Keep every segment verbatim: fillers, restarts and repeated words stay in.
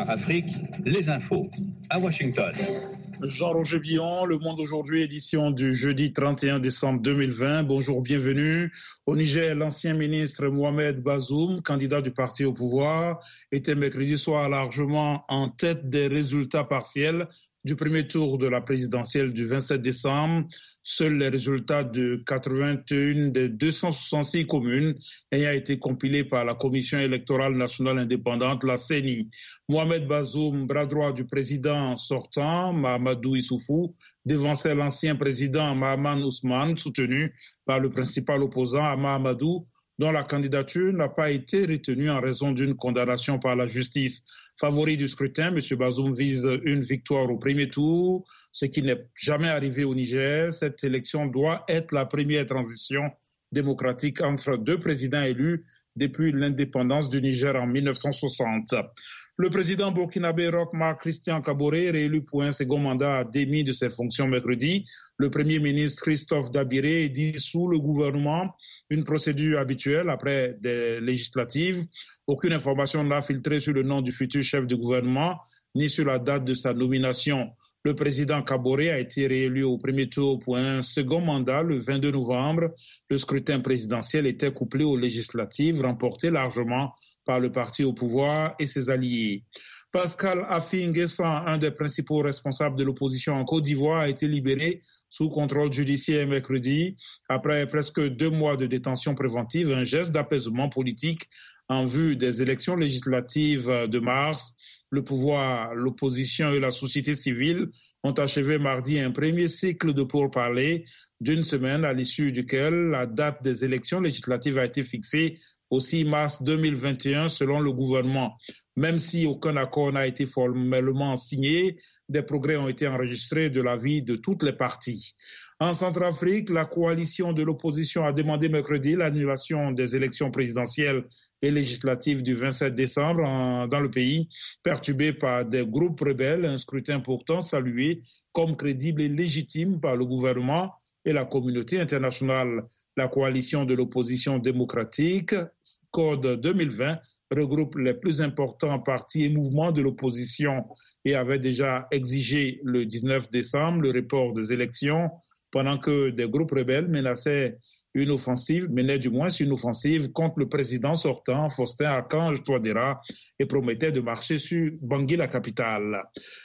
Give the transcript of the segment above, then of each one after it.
Afrique, les infos à Washington. Jean-Roger Billon, Le Monde aujourd'hui, édition du jeudi trente et un décembre deux mille vingt. Bonjour, bienvenue. Au Niger, l'ancien ministre Mohamed Bazoum, candidat du parti au pouvoir, était mercredi soir largement en tête des résultats partiels du premier tour de la présidentielle du vingt-sept décembre. Seuls les résultats de quatre-vingt-un des deux cent soixante-six communes ayant été compilés par la Commission électorale nationale indépendante, la C E N I. Mohamed Bazoum, bras droit du président sortant, Mahamadou Issoufou, devançait l'ancien président Mahaman Ousmane, soutenu par le principal opposant à Mahamadou, dont la candidature n'a pas été retenue en raison d'une condamnation par la justice. Favori du scrutin, M. Bazoum vise une victoire au premier tour, ce qui n'est jamais arrivé au Niger. Cette élection doit être la première transition démocratique entre deux présidents élus depuis l'indépendance du Niger en mille neuf cent soixante. Le président burkinabé Roch Marc Christian Kaboré, réélu pour un second mandat, a démis de ses fonctions mercredi. Le premier ministre Christophe Dabiré dissout le gouvernement, une procédure habituelle après des législatives. Aucune information n'a filtré sur le nom du futur chef de gouvernement, ni sur la date de sa nomination. Le président Kaboré a été réélu au premier tour pour un second mandat le vingt-deux novembre. Le scrutin présidentiel était couplé aux législatives, remporté largement par le parti au pouvoir et ses alliés. Pascal Affi-N'Guessan, un des principaux responsables de l'opposition en Côte d'Ivoire, a été libéré sous contrôle judiciaire mercredi après presque deux mois de détention préventive, un geste d'apaisement politique en vue des élections législatives de mars. Le pouvoir, l'opposition et la société civile ont achevé mardi un premier cycle de pourparlers d'une semaine à l'issue duquel la date des élections législatives a été fixée au six mars deux mille vingt et un selon le gouvernement. Même si aucun accord n'a été formellement signé, des progrès ont été enregistrés de l'avis de toutes les parties. En Centrafrique, la coalition de l'opposition a demandé mercredi l'annulation des élections présidentielles et législatives du vingt-sept décembre en, dans le pays, perturbé par des groupes rebelles, un scrutin pourtant salué comme crédible et légitime par le gouvernement et la communauté internationale. La coalition de l'opposition démocratique, Code deux mille vingt, regroupe les plus importants partis et mouvements de l'opposition et avait déjà exigé le dix-neuf décembre le report des élections pendant que des groupes rebelles menaçaient une offensive, menaient du moins une offensive contre le président sortant, Faustin Archange Touadéra, et promettait de marcher sur Bangui, la capitale.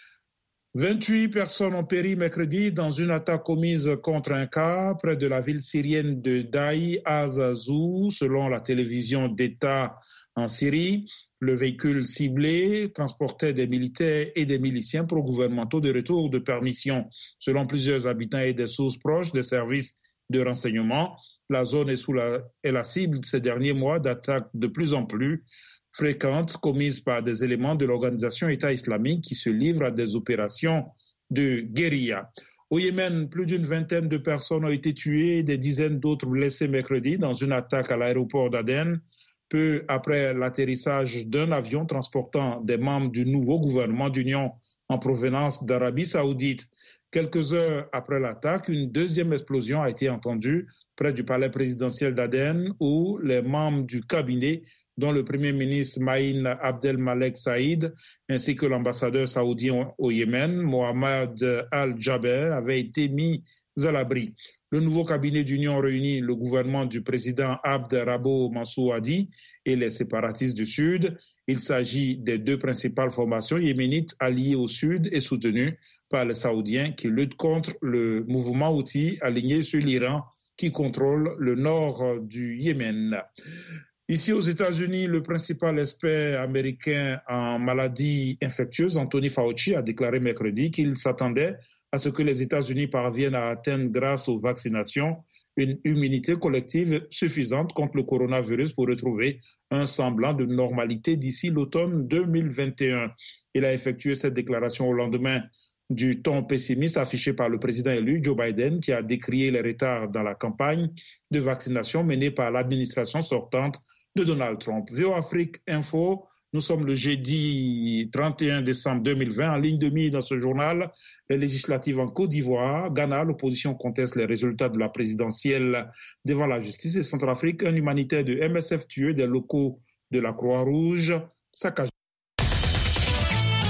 vingt-huit personnes ont péri mercredi dans une attaque commise contre un car près de la ville syrienne de Daï Az-Zou, selon la télévision d'État en Syrie. Le véhicule ciblé transportait des militaires et des miliciens pro-gouvernementaux de retour de permission. Selon plusieurs habitants et des sources proches des services de renseignement, la zone est, sous la, est la cible ces derniers mois d'attaques de plus en plus fréquentes commises par des éléments de l'organisation État islamique qui se livrent à des opérations de guérilla. Au Yémen, plus d'une vingtaine de personnes ont été tuées et des dizaines d'autres blessées mercredi dans une attaque à l'aéroport d'Aden, peu après l'atterrissage d'un avion transportant des membres du nouveau gouvernement d'union en provenance d'Arabie saoudite. Quelques heures après l'attaque, une deuxième explosion a été entendue près du palais présidentiel d'Aden où les membres du cabinet, dont le premier ministre Maïn Abdelmalek Saïd, ainsi que l'ambassadeur saoudien au Yémen, Mohamed Al-Jaber, avaient été mis à l'abri. Le nouveau cabinet d'union réunit le gouvernement du président Abd Rabo Mansour Hadi et les séparatistes du Sud. Il s'agit des deux principales formations yéménites alliées au Sud et soutenues par les Saoudiens qui luttent contre le mouvement Houthi aligné sur l'Iran qui contrôle le nord du Yémen. Ici aux États-Unis, le principal expert américain en maladies infectieuses, Anthony Fauci, a déclaré mercredi qu'il s'attendait à ce que les États-Unis parviennent à atteindre grâce aux vaccinations une immunité collective suffisante contre le coronavirus pour retrouver un semblant de normalité d'ici l'automne deux mille vingt et un. Il a effectué cette déclaration au lendemain du ton pessimiste affiché par le président élu Joe Biden qui a décrié les retards dans la campagne de vaccination menée par l'administration sortante de Donald Trump. V O Afrique Info, nous sommes le jeudi trente et un décembre deux mille vingt. En ligne de mire dans ce journal, les législatives en Côte d'Ivoire, Ghana, l'opposition conteste les résultats de la présidentielle devant la justice et Centrafrique, un humanitaire de M S F tué, des locaux de la Croix-Rouge saccagés.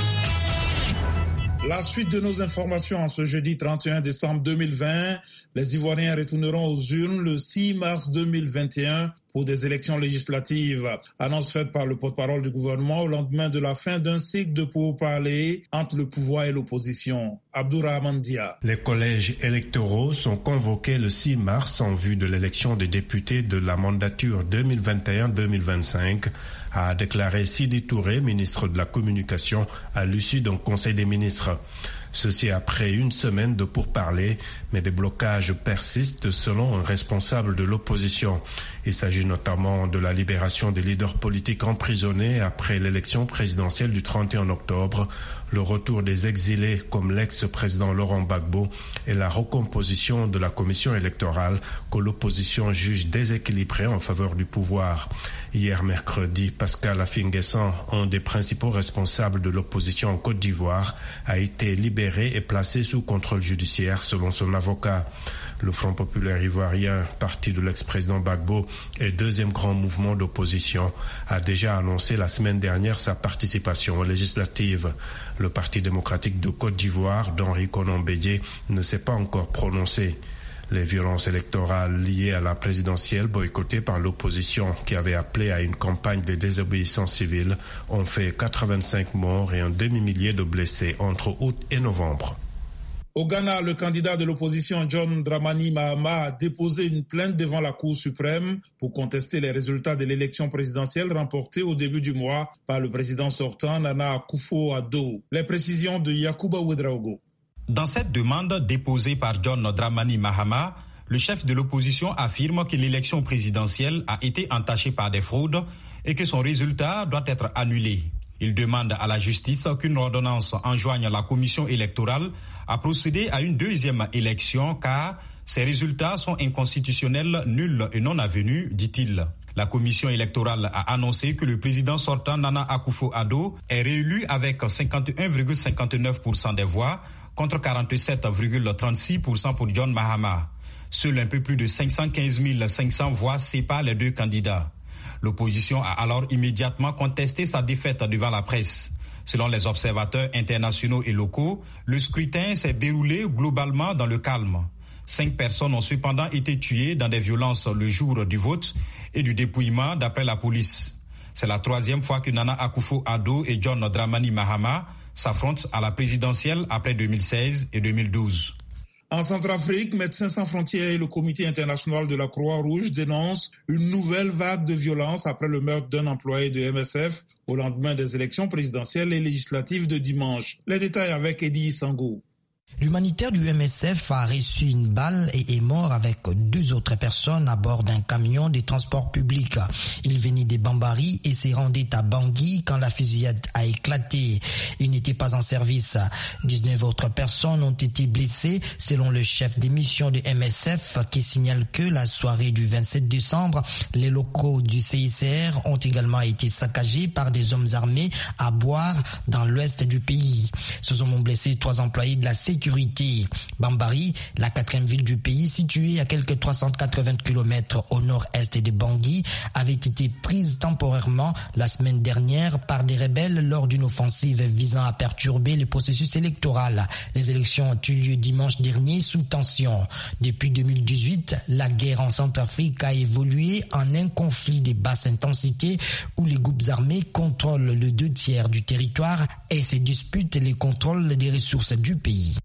La suite de nos informations en ce jeudi trente et un décembre deux mille vingt, les Ivoiriens retourneront aux urnes le six mars deux mille vingt et un pour des élections législatives. Annonce faite par le porte-parole du gouvernement au lendemain de la fin d'un cycle de pourparlers entre le pouvoir et l'opposition. Abdourahmane Dia. Les collèges électoraux sont convoqués le six mars en vue de l'élection des députés de la mandature deux mille vingt et un deux mille vingt-cinq, a déclaré Sidi Touré, ministre de la Communication, à l'issue d'un conseil des ministres. Ceci après une semaine de pourparlers, mais des blocages persistent selon un responsable de l'opposition. Il s'agit notamment de la libération des leaders politiques emprisonnés après l'élection présidentielle du trente et un octobre, le retour des exilés comme l'ex-président Laurent Gbagbo et la recomposition de la commission électorale que l'opposition juge déséquilibrée en faveur du pouvoir. Hier mercredi, Pascal Affi-N'Guessan, un des principaux responsables de l'opposition en Côte d'Ivoire, a été libéré et placé sous contrôle judiciaire selon son avocat. Le Front populaire ivoirien, parti de l'ex-président Gbagbo et deuxième grand mouvement d'opposition, a déjà annoncé la semaine dernière sa participation aux législatives. Le Parti démocratique de Côte d'Ivoire, d'Henri Konan Bédié, ne s'est pas encore prononcé. Les violences électorales liées à la présidentielle boycottée par l'opposition qui avait appelé à une campagne de désobéissance civile ont fait quatre-vingt-cinq morts et un demi-millier de blessés entre août et novembre. Au Ghana, le candidat de l'opposition John Dramani Mahama a déposé une plainte devant la Cour suprême pour contester les résultats de l'élection présidentielle remportée au début du mois par le président sortant Nana Akufo-Addo. Les précisions de Yacouba Ouedraogo. Dans cette demande déposée par John Dramani Mahama, le chef de l'opposition affirme que l'élection présidentielle a été entachée par des fraudes et que son résultat doit être annulé. Il demande à la justice qu'une ordonnance enjoigne la commission électorale à procéder à une deuxième élection car ces résultats sont inconstitutionnels, nuls et non avenus, dit-il. La commission électorale a annoncé que le président sortant Nana Akufo-Addo est réélu avec cinquante et un virgule cinquante-neuf pour cent des voix contre quarante-sept virgule trente-six pour cent pour John Mahama. Seuls un peu plus de cinq cent quinze mille cinq cents voix séparent les deux candidats. L'opposition a alors immédiatement contesté sa défaite devant la presse. Selon les observateurs internationaux et locaux, le scrutin s'est déroulé globalement dans le calme. Cinq personnes ont cependant été tuées dans des violences le jour du vote et du dépouillement d'après la police. C'est la troisième fois que Nana Akufo-Addo et John Dramani Mahama s'affrontent à la présidentielle après deux mille seize et deux mille douze. En Centrafrique, Médecins sans frontières et le Comité international de la Croix-Rouge dénoncent une nouvelle vague de violence après le meurtre d'un employé de M S F au lendemain des élections présidentielles et législatives de dimanche. Les détails avec Eddie Sango. L'humanitaire du M S F a reçu une balle et est mort avec deux autres personnes à bord d'un camion de transport public. Il venait de Bambari et s'est rendu à Bangui quand la fusillade a éclaté. Il n'était pas en service. dix-neuf autres personnes ont été blessées selon le chef des missions du M S F qui signale que la soirée du vingt-sept décembre, les locaux du C I C R ont également été saccagés par des hommes armés à Boire dans l'ouest du pays. Ce sont blessés trois employés de la sécurité. Bambari, la quatrième ville du pays, située à quelques trois cent quatre-vingts kilomètres au nord-est de Bangui, avait été prise temporairement la semaine dernière par des rebelles lors d'une offensive visant à perturber le processus électoral. Les élections ont eu lieu dimanche dernier sous tension. Depuis deux mille dix-huit, la guerre en Centrafrique a évolué en un conflit de basse intensité où les groupes armés contrôlent le deux tiers du territoire et se disputent les contrôles des ressources du pays.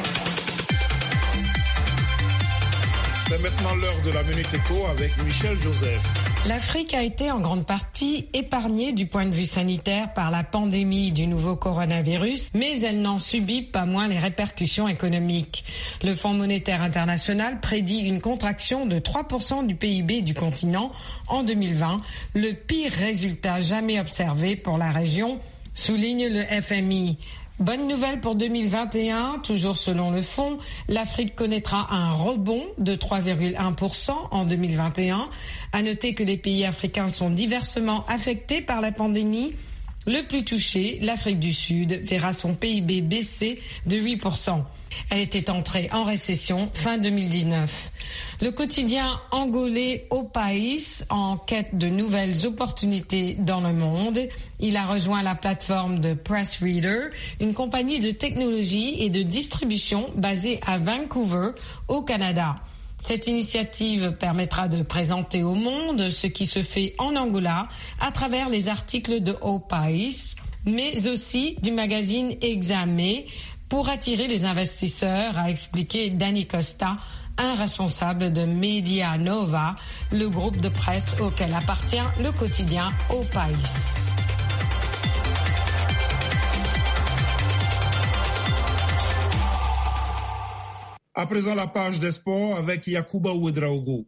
C'est maintenant l'heure de la Minute Éco avec Michel Joseph. L'Afrique a été en grande partie épargnée du point de vue sanitaire par la pandémie du nouveau coronavirus, mais elle n'en subit pas moins les répercussions économiques. Le Fonds monétaire international prédit une contraction de trois pour cent du P I B du continent en deux mille vingt, le pire résultat jamais observé pour la région, souligne le F M I. Bonne nouvelle pour deux mille vingt et un, toujours selon le fonds, l'Afrique connaîtra un rebond de trois virgule un pour cent en deux mille vingt et un. À noter que les pays africains sont diversement affectés par la pandémie. Le plus touché, l'Afrique du Sud, verra son P I B baisser de huit pour cent. Elle était entrée en récession fin deux mille dix-neuf. Le quotidien angolais O País, en quête de nouvelles opportunités dans le monde, il a rejoint la plateforme de Pressreader, une compagnie de technologie et de distribution basée à Vancouver, au Canada. Cette initiative permettra de présenter au monde ce qui se fait en Angola à travers les articles de O País, mais aussi du magazine Exame, pour attirer les investisseurs, a expliqué Danny Costa, un responsable de Media Nova, le groupe de presse auquel appartient le quotidien O País. À présent, la page des sports avec Yacouba Ouedraogo.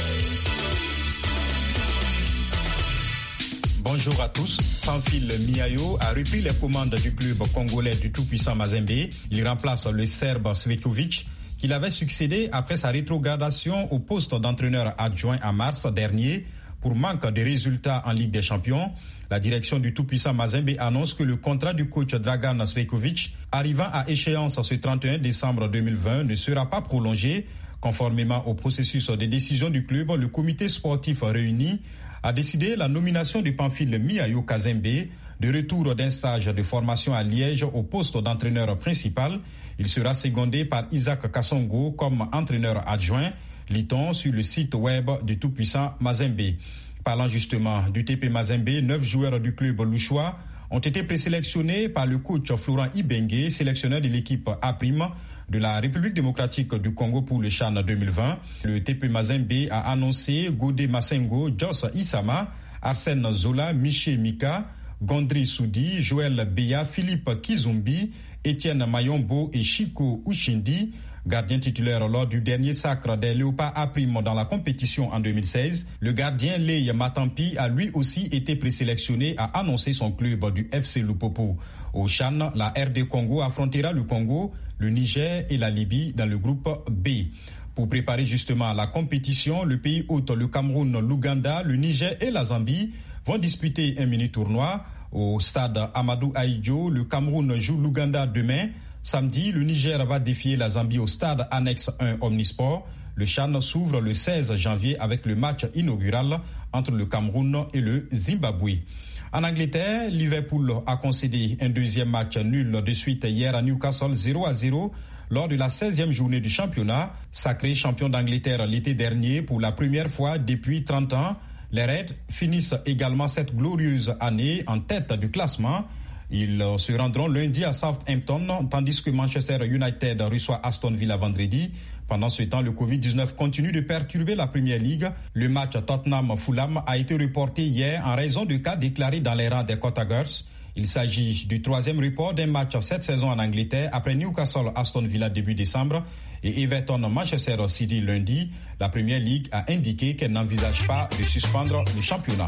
Bonjour à tous. Pamphile Miayo a repris les commandes du club congolais du tout-puissant Mazembe. Il remplace le Serbe Cvekovic, qui l'avait succédé après sa rétrogradation au poste d'entraîneur adjoint en mars dernier pour manque de résultats en Ligue des Champions. La direction du tout-puissant Mazembe annonce que le contrat du coach Dragan Cvekovic, arrivant à échéance ce trente et un décembre deux mille vingt, ne sera pas prolongé. Conformément au processus de décision du club, le comité sportif réuni a décidé la nomination de Pamphile Miayo Kazembe, de retour d'un stage de formation à Liège au poste d'entraîneur principal. Il sera secondé par Isaac Kassongo comme entraîneur adjoint, lit-on sur le site web du tout-puissant Mazembe. Parlant justement du T P Mazembe, neuf joueurs du club louchois ont été présélectionnés par le coach Florent Ibenge, sélectionneur de l'équipe A' de la République démocratique du Congo pour le CHAN deux mille vingt. Le T P Mazembe a annoncé Godé Massengo, Joss Isama, Arsène Zola, Miché Mika, Gondry Soudi, Joël Beya, Philippe Kizumbi, Étienne Mayombo et Chico Ushindi, gardien titulaire lors du dernier sacre des Léopards A' dans la compétition en deux mille seize. Le gardien Leye Matampi a lui aussi été présélectionné à annoncer son club du F C Lupopo. Au CHAN, la R D Congo affrontera le Congo, le Niger et la Libye dans le groupe B. Pour préparer justement la compétition, le pays hôte, le Cameroun, l'Ouganda, le Niger et la Zambie vont disputer un mini-tournoi. Au stade Amadou Ahidjo, le Cameroun joue l'Ouganda demain. Samedi, le Niger va défier la Zambie au stade annexe un Omnisport. Le CHAN s'ouvre le seize janvier avec le match inaugural entre le Cameroun et le Zimbabwe. En Angleterre, Liverpool a concédé un deuxième match nul de suite hier à Newcastle zéro à zéro lors de la seizième journée du championnat. Sacré champion d'Angleterre l'été dernier pour la première fois depuis trente ans, les Reds finissent également cette glorieuse année en tête du classement. Ils se rendront lundi à Southampton, tandis que Manchester United reçoit Aston Villa vendredi. Pendant ce temps, le covid dix-neuf continue de perturber la Premier League. Le match Tottenham-Fulham a été reporté hier en raison de cas déclarés dans les rangs des Cottagers. Il s'agit du troisième report d'un match cette saison en Angleterre après Newcastle-Aston Villa début décembre et Everton-Manchester City lundi. La Premier League a indiqué qu'elle n'envisage pas de suspendre le championnat.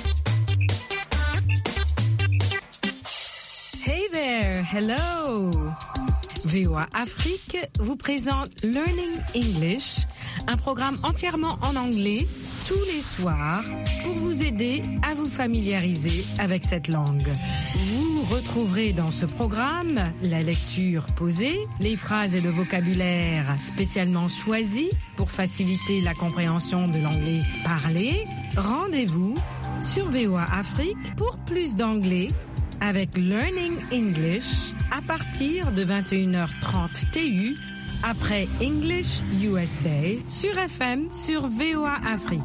Hey there, hello. V O A Afrique vous présente Learning English, un programme entièrement en anglais tous les soirs pour vous aider à vous familiariser avec cette langue. Vous retrouverez dans ce programme la lecture posée, les phrases et le vocabulaire spécialement choisis pour faciliter la compréhension de l'anglais parlé. Rendez-vous sur V O A Afrique pour plus d'anglais avec Learning English à partir de vingt et une heures trente T U après English U S A sur F M sur V O A Afrique.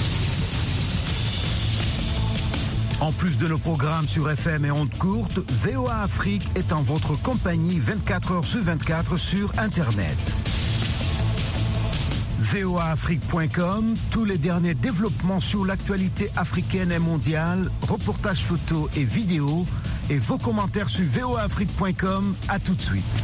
En plus de nos programmes sur F M et ondes courtes, V O A Afrique est en votre compagnie vingt-quatre heures sur vingt-quatre sur Internet. V O A Afrique point com, tous les derniers développements sur l'actualité africaine et mondiale, reportages photos et vidéos, et vos commentaires sur V O A Afrique point com. À tout de suite.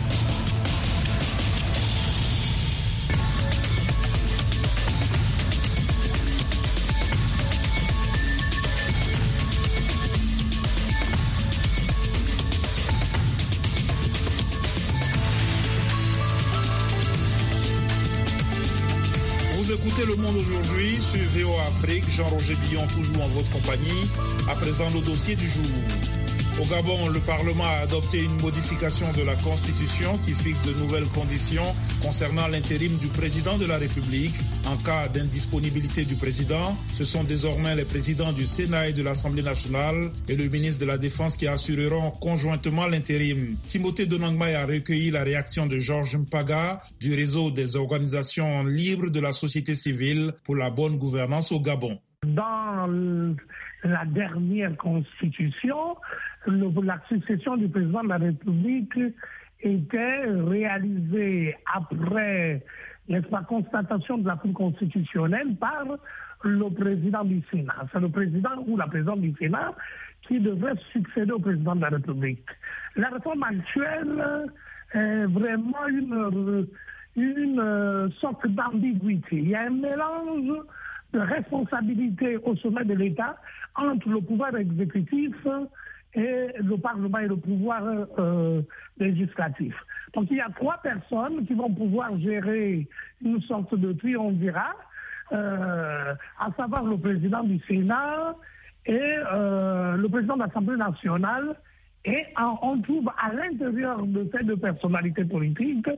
Écoutez Le Monde aujourd'hui sur V O A Afrique. Jean-Roger Billon, toujours en votre compagnie. À présent, le dossier du jour. Au Gabon, le Parlement a adopté une modification de la Constitution qui fixe de nouvelles conditions concernant l'intérim du président de la République. En cas d'indisponibilité du président, ce sont désormais les présidents du Sénat et de l'Assemblée nationale et le ministre de la Défense qui assureront conjointement l'intérim. Timothée Donangmay a recueilli la réaction de Georges Mpaga du réseau des organisations libres de la société civile pour la bonne gouvernance au Gabon. Dans la dernière constitution, le, la succession du président de la République était réalisée après, n'est-ce pas, constatation de la Cour constitutionnelle par le président du Sénat. C'est le président ou la présidente du Sénat qui devrait succéder au président de la République. La réforme actuelle est vraiment une, une sorte d'ambiguïté. Il y a un mélange de responsabilité au sommet de l'État entre le pouvoir exécutif et le Parlement et le pouvoir euh, législatif. Donc il y a trois personnes qui vont pouvoir gérer une sorte de triumvirat, euh, à savoir le président du Sénat et euh, le président de l'Assemblée nationale. Et en, on trouve à l'intérieur de ces deux personnalités politiques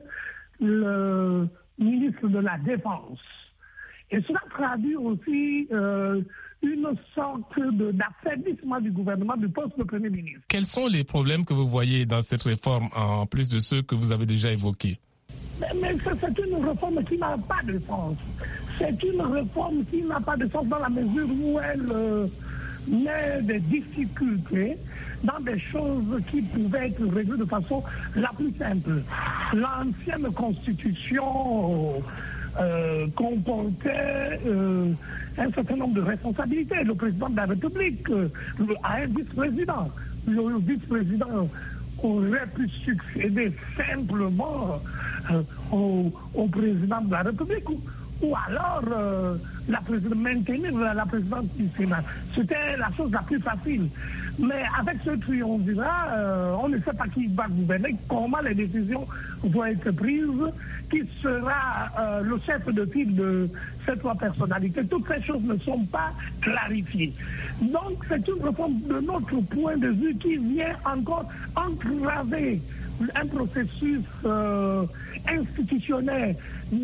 le ministre de la Défense. Et cela traduit aussi euh, une sorte de, d'affaiblissement du gouvernement, du poste de Premier ministre. Quels sont les problèmes que vous voyez dans cette réforme, en plus de ceux que vous avez déjà évoqués? Mais, mais c'est une réforme qui n'a pas de sens. C'est une réforme qui n'a pas de sens dans la mesure où elle euh, met des difficultés dans des choses qui pouvaient être réglées de façon la plus simple. L'ancienne constitution Euh, comportait euh, un certain nombre de responsabilités. Le président de la République euh, le, a un vice-président. Le, le vice-président aurait pu succéder simplement euh, au, au président de la République ou, ou alors euh, la présidence, maintenir la, la présidence du Sénat. C'était la chose la plus facile. Mais avec ce triumvirat, euh, on ne sait pas qui va gouverner, comment les décisions vont être prises, qui sera euh, le chef de file de ces trois personnalités. Toutes ces choses ne sont pas clarifiées. Donc c'est une réforme de notre point de vue qui vient encore entraver un processus euh, institutionnel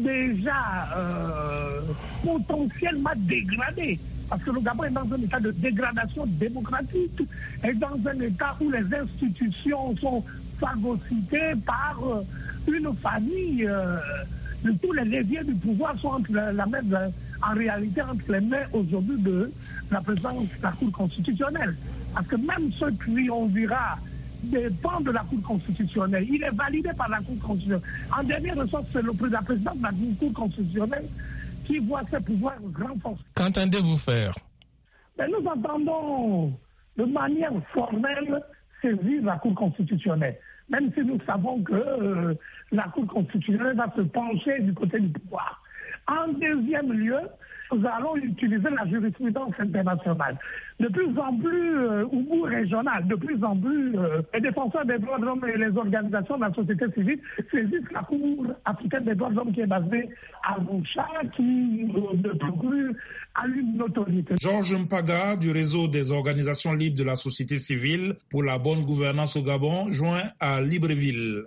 déjà euh, potentiellement dégradé. Parce que le Gabon est dans un état de dégradation démocratique, est dans un état où les institutions sont phagocytées par euh, une famille. Euh, tous les leviers du pouvoir sont entre la, la main, en réalité entre les mains aujourd'hui de la présidence de la Cour constitutionnelle. Parce que même ce triumvirat dépend de la Cour constitutionnelle. Il est validé par la Cour constitutionnelle. En dernière ressort, c'est le président de la Cour constitutionnelle qui voit ses pouvoirs renforcés. Qu'entendez-vous faire? Mais nous entendons de manière formelle saisir la Cour constitutionnelle, même si nous savons que euh, la Cour constitutionnelle va se pencher du côté du pouvoir. En deuxième lieu, nous allons utiliser la jurisprudence internationale. De plus en plus, euh, au bout régional, de plus en plus, euh, les défenseurs des droits de l'homme et les organisations de la société civile saisissent la Cour africaine des droits de l'homme qui est basée à Arusha, qui euh, ne peut plus à une notoriété. Georges Mpaga, du réseau des organisations libres de la société civile pour la bonne gouvernance au Gabon, joint à Libreville.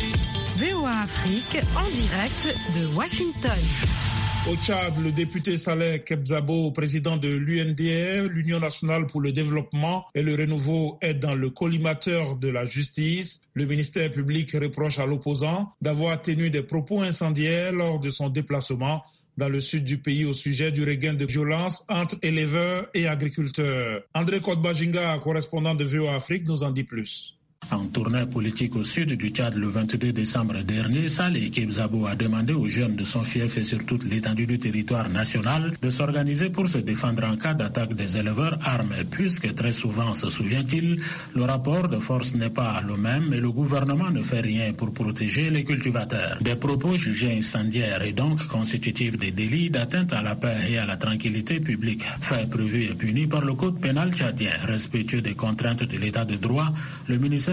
V O A Afrique, en direct de Washington. Au Tchad, le député Saleh Kebzabo, président de l'U N D R, l'Union nationale pour le développement et le renouveau, est dans le collimateur de la justice. Le ministère public reproche à l'opposant d'avoir tenu des propos incendiaires lors de son déplacement dans le sud du pays au sujet du regain de violence entre éleveurs et agriculteurs. André Kodbajinga, correspondant de V O A Afrique, nous en dit plus. En tournée politique au sud du Tchad le vingt-deux décembre dernier, Saleh Kebzabo a demandé aux jeunes de son fief et sur toute l'étendue du territoire national de s'organiser pour se défendre en cas d'attaque des éleveurs armés, puisque très souvent, se souvient-il, le rapport de force n'est pas le même et le gouvernement ne fait rien pour protéger les cultivateurs. Des propos jugés incendiaires et donc constitutifs des délits d'atteinte à la paix et à la tranquillité publique, faits prévus et punis par le code pénal tchadien. Respectueux des contraintes de l'état de droit, le ministère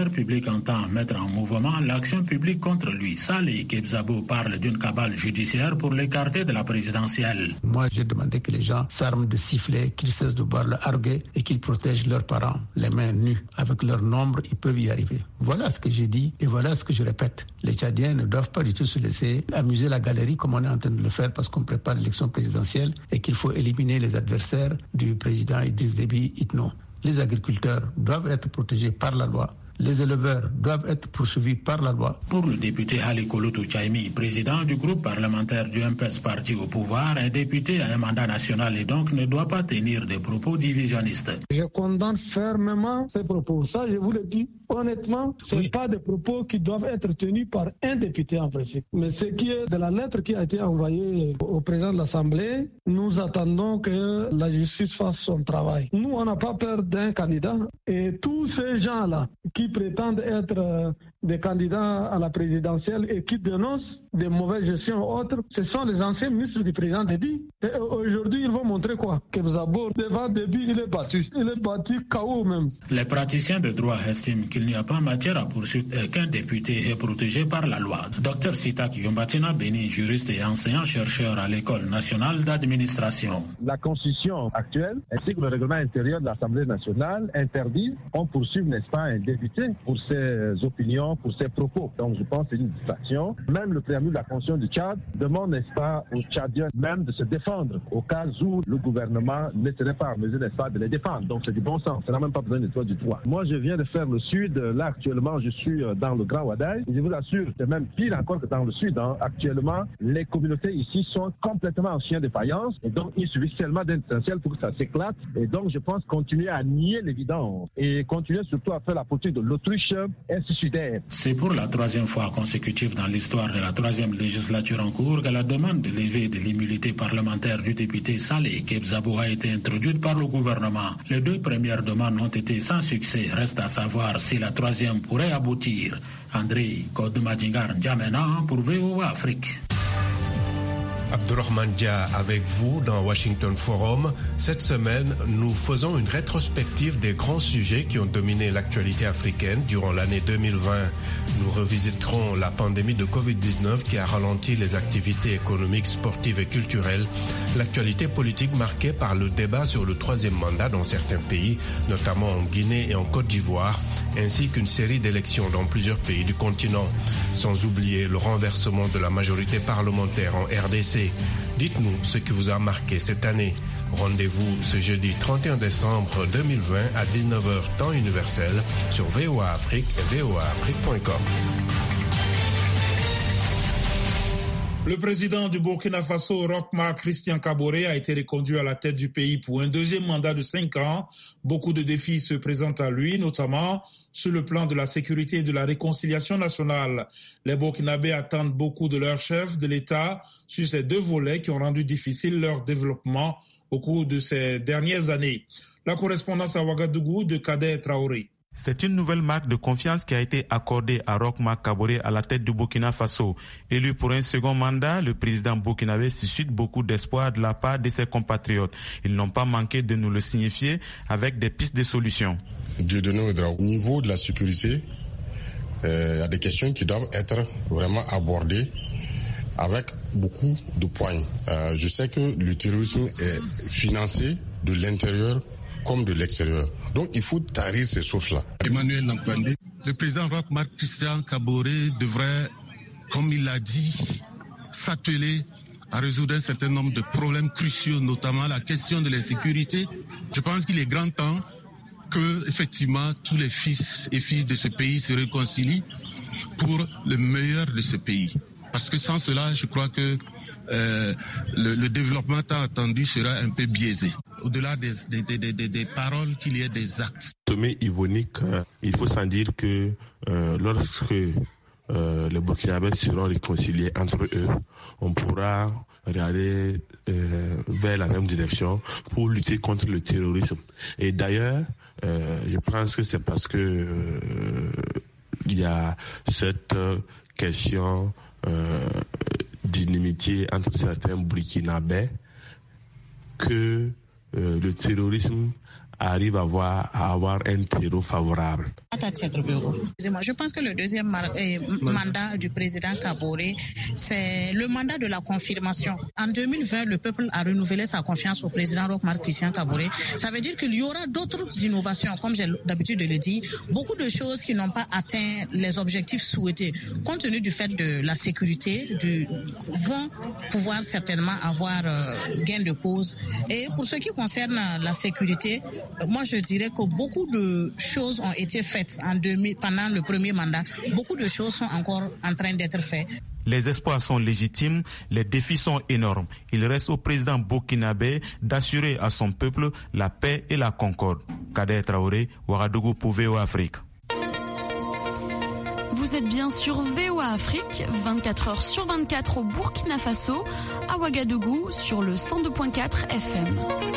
ministère public entend mettre en mouvement l'action publique contre lui. Saleh Kebzabo parle d'une cabale judiciaire pour l'écarter de la présidentielle. Moi, j'ai demandé que les gens s'arment de sifflets, qu'ils cessent de boire le arguet et qu'ils protègent leurs parents, les mains nues. Avec leur nombre, ils peuvent y arriver. Voilà ce que j'ai dit et voilà ce que je répète. Les Tchadiens ne doivent pas du tout se laisser amuser la galerie comme on est en train de le faire parce qu'on prépare l'élection présidentielle et qu'il faut éliminer les adversaires du président Idriss Déby Itno. Les agriculteurs doivent être protégés par la loi. Les éleveurs doivent être poursuivis par la loi. Pour le député Ali Kolotou Tchaimi, président du groupe parlementaire du M P S parti au pouvoir, un député a un mandat national et donc ne doit pas tenir des propos divisionnistes. Je condamne fermement ces propos. Ça, je vous le dis honnêtement, ce n'est oui. pas des propos qui doivent être tenus par un député en principe. Mais ce qui est de la lettre qui a été envoyée au président de l'Assemblée, nous attendons que la justice fasse son travail. Nous, on n'a pas peur d'un candidat et tous ces gens-là qui prétendent être euh, des candidats à la présidentielle et qui dénoncent des mauvaises gestions ou autres, ce sont les anciens ministres du président Déby. Et aujourd'hui, ils vont montrer quoi? Que Kebzabo, devant Déby, il est battu. Il est battu K O même. Les praticiens de droit estiment qu'il n'y a pas matière à poursuite et qu'un député est protégé par la loi. Docteur Sitak Yombatina Beni, juriste et enseignant-chercheur à l'École nationale d'administration. La constitution actuelle ainsi que le règlement intérieur de l'Assemblée nationale interdit qu'on poursuive, n'est-ce pas, un député pour ses opinions, pour ses propos. Donc je pense que c'est une distraction. Même le préambule de la Constitution du Tchad demande, n'est-ce pas, aux Tchadiens même de se défendre au cas où le gouvernement ne serait pas en mesure, n'est-ce pas, de les défendre. Donc c'est du bon sens. Ça n'a même pas besoin de toi du droit. Moi je viens de faire le sud. Là actuellement je suis dans le Grand Ouaddaï. Je vous assure, c'est même pire encore que dans le sud. Hein. Actuellement, les communautés ici sont complètement en chien de faïence. Et donc il suffit seulement d'un essentiel pour que ça s'éclate. Et donc je pense continuer à nier l'évidence et continuer surtout à faire la politique de l'autruche insuicidaire. C'est pour la troisième fois consécutive dans l'histoire de la troisième législature en cours que la demande de levée de l'immunité parlementaire du député Saleh Kebzabo a été introduite par le gouvernement. Les deux premières demandes ont été sans succès. Reste à savoir si la troisième pourrait aboutir. André Kodmadingar N'Djamena pour V O A Afrique. Abdourahmane Dia avec vous dans Washington Forum. Cette semaine, nous faisons une rétrospective des grands sujets qui ont dominé l'actualité africaine durant l'année deux mille vingt. Nous revisiterons la pandémie de covid dix-neuf qui a ralenti les activités économiques, sportives et culturelles, l'actualité politique marquée par le débat sur le troisième mandat dans certains pays, notamment en Guinée et en Côte d'Ivoire, ainsi qu'une série d'élections dans plusieurs pays du continent, sans oublier le renversement de la majorité parlementaire en R D C. Dites-nous ce qui vous a marqué cette année. Rendez-vous ce jeudi trente et un décembre deux mille vingt à dix-neuf heures temps universel sur V O A Afrique et V O A Afrique point com. Le président du Burkina Faso, Roch-Marc Christian Kaboré, a été reconduit à la tête du pays pour un deuxième mandat de cinq ans. Beaucoup de défis se présentent à lui, notamment sur le plan de la sécurité et de la réconciliation nationale. Les Burkinabés attendent beaucoup de leur chef de l'État sur ces deux volets qui ont rendu difficile leur développement au cours de ces dernières années. La correspondance à Ouagadougou de Kader Traoré. C'est une nouvelle marque de confiance qui a été accordée à Roch-Marc Kaboré à la tête du Burkina Faso. Élu pour un second mandat, le président burkinabé suscite beaucoup d'espoir de la part de ses compatriotes. Ils n'ont pas manqué de nous le signifier avec des pistes de solutions. Au niveau de la sécurité, euh, il y a des questions qui doivent être vraiment abordées avec beaucoup de points. Euh, je sais que le terrorisme est financé de l'intérieur comme de l'extérieur. Donc il faut tarir ces sources-là. Emmanuel Nampandé, le président Roch-Marc Christian Kaboré devrait, comme il l'a dit, s'atteler à résoudre un certain nombre de problèmes cruciaux, notamment la question de la sécurité. Je pense qu'il est grand temps que, effectivement, tous les fils et filles de ce pays se réconcilient pour le meilleur de ce pays. Parce que sans cela, je crois que euh, le, le développement tant attendu sera un peu biaisé. Au-delà des, des, des, des, des paroles, qu'il y ait des actes. Sommet Yvonique, euh, il faut sans dire que euh, lorsque euh, les Burkinabés seront réconciliés entre eux, on pourra regarder euh, vers la même direction pour lutter contre le terrorisme. Et d'ailleurs, euh, je pense que c'est parce que euh, il y a cette euh, question euh, d'inimitié entre certains Burkinabés que Euh, le terrorisme arrive à avoir, à avoir un terreau favorable. Je pense que le deuxième mandat du président Kaboré, c'est le mandat de la confirmation. En deux mille vingt, le peuple a renouvelé sa confiance au président Roch-Marc Christian Kaboré. Ça veut dire qu'il y aura d'autres innovations, comme j'ai d'habitude de le dire, beaucoup de choses qui n'ont pas atteint les objectifs souhaités, compte tenu du fait de la sécurité, du, vont pouvoir certainement avoir euh, gain de cause. Et pour ce qui concerne la sécurité, moi je dirais que beaucoup de choses ont été faites en deux mille, pendant le premier mandat. Beaucoup de choses sont encore en train d'être faites. Les espoirs sont légitimes, les défis sont énormes. Il reste au président burkinabé d'assurer à son peuple la paix et la concorde. Kader Traoré, Ouagadougou pour V O A Afrique. Vous êtes bien sur V O A Afrique, vingt-quatre heures sur vingt-quatre au Burkina Faso, à Ouagadougou sur le cent deux virgule quatre F M.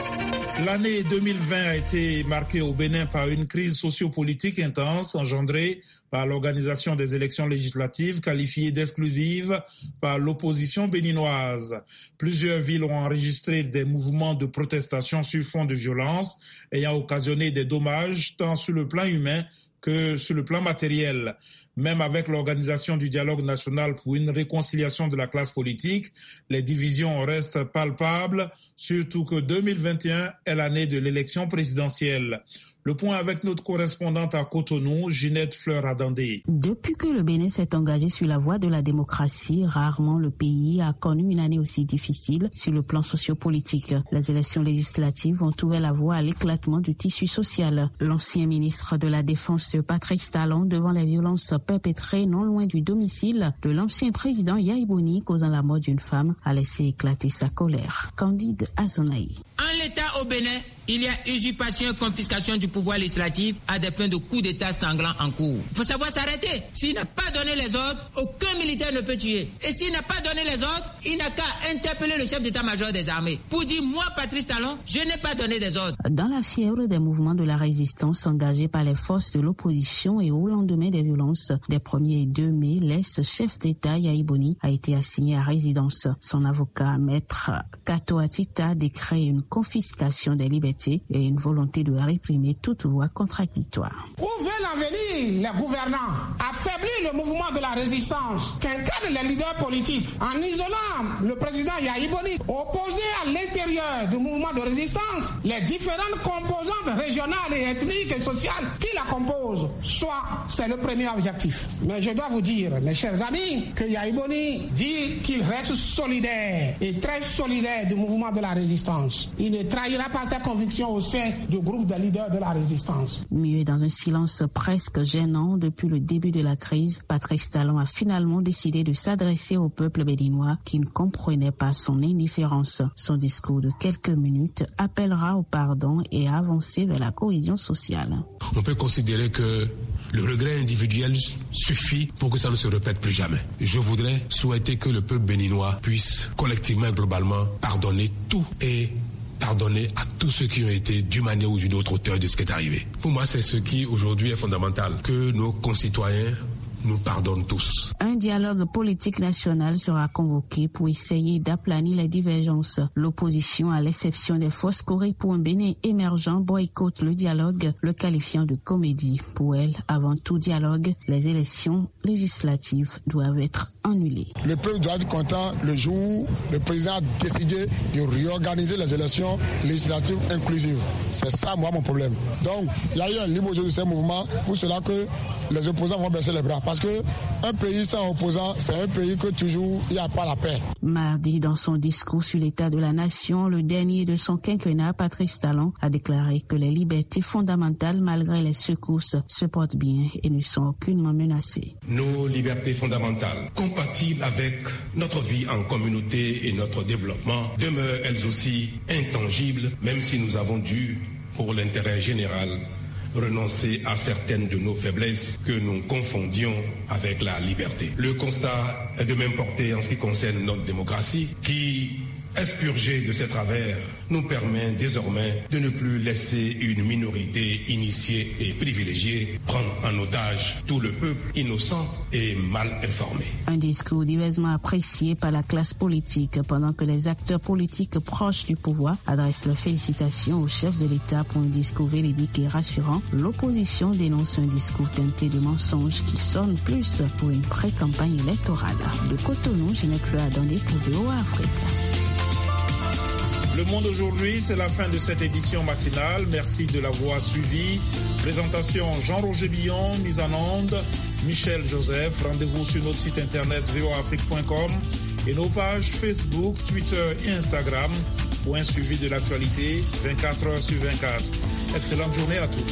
L'année deux mille vingt a été marquée au Bénin par une crise sociopolitique intense engendrée par l'organisation des élections législatives qualifiées d'exclusives par l'opposition béninoise. Plusieurs villes ont enregistré des mouvements de protestation sur fond de violence ayant occasionné des dommages tant sur le plan humain que sur le plan matériel. Même avec l'organisation du dialogue national pour une réconciliation de la classe politique, les divisions restent palpables, surtout que deux mille vingt et un est l'année de l'élection présidentielle. Le point avec notre correspondante à Cotonou, Ginette Fleur-Adandé. Depuis que le Bénin s'est engagé sur la voie de la démocratie, rarement le pays a connu une année aussi difficile sur le plan sociopolitique. Les élections législatives ont ouvert la voie à l'éclatement du tissu social. L'ancien ministre de la Défense, Patrice Talon, devant les violences perpétrées non loin du domicile de l'ancien président Yahi Boni causant la mort d'une femme, a laissé éclater sa colère. Candide Azonaï. En l'état au Bénin, il y a usurpation et confiscation du pouvoir législatif à des fins de coups d'état sanglants en cours. Il faut savoir s'arrêter. S'il n'a pas donné les ordres, aucun militaire ne peut tuer. Et s'il n'a pas donné les ordres, il n'a qu'à interpeller le chef d'état-major des armées pour dire, moi, Patrice Talon, je n'ai pas donné des ordres. Dans la fièvre des mouvements de la résistance engagés par les forces de l'opposition et au lendemain des violences des premier et deux mai, l'ex-chef d'État Yahi Boni a été assigné à résidence. Son avocat, maître Kato Atita, décrète une confiscation des libertés et une volonté de réprimer toute voie contradictoire. Où veulent en venir les gouvernants? Affaiblir le mouvement de la résistance, qu'incarnent les leaders politiques, en isolant le président Yahi Boni, opposer à l'intérieur du mouvement de résistance les différentes composantes régionales et ethniques et sociales qui la composent. Soit c'est le premier objectif. Mais je dois vous dire, mes chers amis, que Yahi Boni dit qu'il reste solidaire et très solidaire du mouvement de la résistance. Il ne trahira pas sa conviction au sein du groupe de leaders de la résistance. Muet dans un silence presque gênant depuis le début de la crise, Patrice Talon a finalement décidé de s'adresser au peuple béninois qui ne comprenait pas son indifférence. Son discours de quelques minutes appellera au pardon et à avancer vers la cohésion sociale. On peut considérer que le regret individuel suffit pour que ça ne se répète plus jamais. Je voudrais souhaiter que le peuple béninois puisse collectivement et globalement pardonner tout et pardonner à tous ceux qui ont été d'une manière ou d'une autre auteurs de ce qui est arrivé. Pour moi, c'est ce qui aujourd'hui est fondamental, que nos concitoyens nous pardonnent tous. Un dialogue politique national sera convoqué pour essayer d'aplanir les divergences. L'opposition, à l'exception des forces Corée pour un Bénin émergent, boycotte le dialogue, le qualifiant de comédie. Pour elle, avant tout dialogue, les élections législatives doivent être annulées. Le peuple doit être content le jour où le président a décidé de réorganiser les élections législatives inclusives. C'est ça, moi, mon problème. Donc, il y a eu un libre jeu de ces mouvements pour cela que les opposants vont baisser les bras. Parce qu'un pays sans opposants, c'est un pays que toujours il n'y a pas la paix. Mardi, dans son discours sur l'état de la nation, le dernier de son quinquennat, Patrice Talon a déclaré que les libertés fondamentales, malgré les secousses, se portent bien et ne sont aucunement menacées. Nos libertés fondamentales, compatibles avec notre vie en communauté et notre développement, demeurent elles aussi intangibles, même si nous avons dû, pour l'intérêt général, renoncer à certaines de nos faiblesses que nous confondions avec la liberté. Le constat est de même portée en ce qui concerne notre démocratie, qui expurgés de ces travers nous permet désormais de ne plus laisser une minorité initiée et privilégiée prendre en otage tout le peuple innocent et mal informé. Un discours diversement apprécié par la classe politique pendant que les acteurs politiques proches du pouvoir adressent leurs félicitations au chef de l'État pour un discours véridique et rassurant. L'opposition dénonce un discours teinté de mensonges qui sonne plus pour une pré-campagne électorale. De Cotonou, Ginette Fleur-Adandé pour V O A Afrique. Le Monde aujourd'hui, c'est la fin de cette édition matinale. Merci de l'avoir suivi. Présentation Jean-Roger Billon, mise en onde Michel Joseph. Rendez-vous sur notre site internet v o afrique point com et nos pages Facebook, Twitter et Instagram pour un suivi de l'actualité vingt-quatre heures sur vingt-quatre. Excellente journée à tous.